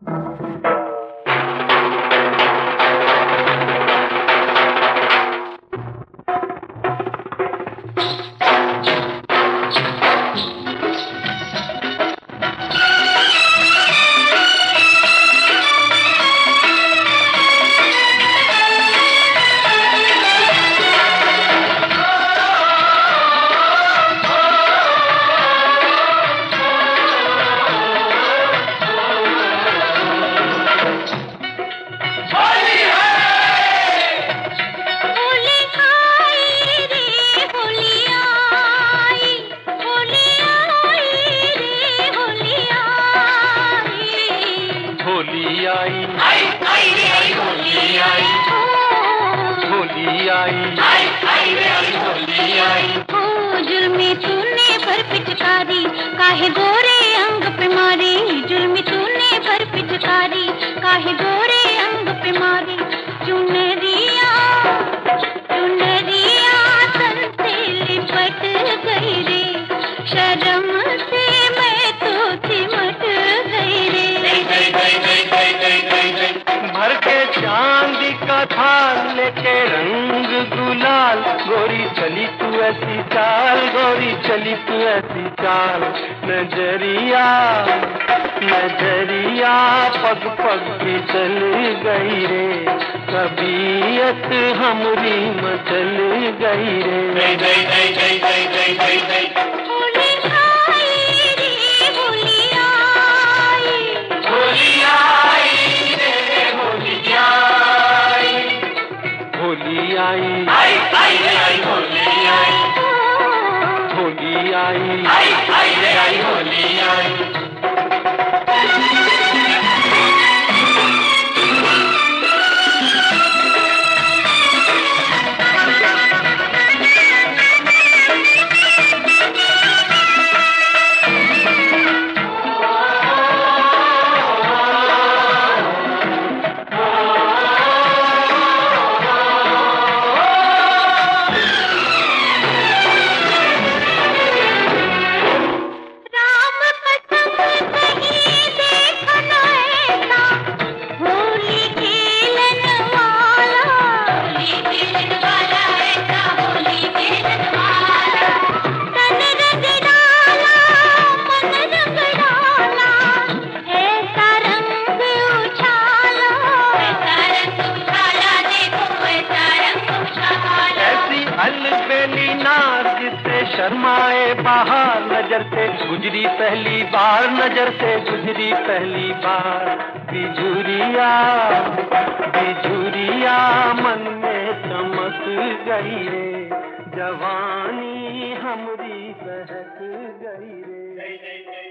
होली आई आई रे आई होली आई, होली आई रे आई होली आई। ओ जुल्मी तूने भर पिचकारी, काहे गोरे अंग पे मारी। जुल्मी तूने भर पिचकारी, काहे गोरे अंग पे मारी। चुनरिया चुनरिया तन से लिपट गई रे, शर्म से मैं तो सिमट गई रे। भर के चांदी का थाल लेके रंग गुलाल, गोरी चली तू ऐसी चाल, गोरी चली तू ऐसी चाल। नजरिया नजरिया पग पग की चल गई रे, तबीयत हमरी मचल गई रे। होली आई आई रे आई होली आई, होली आई आई रे आई होली आई। अलबेली नार जिससे शर्माए बाहर, नजर से गुजरी पहली बार, नजर से गुजरी पहली बार। बिजुरिया बिजुरिया मन में चमक गई रे, जवानी हमरी बहक गई रे।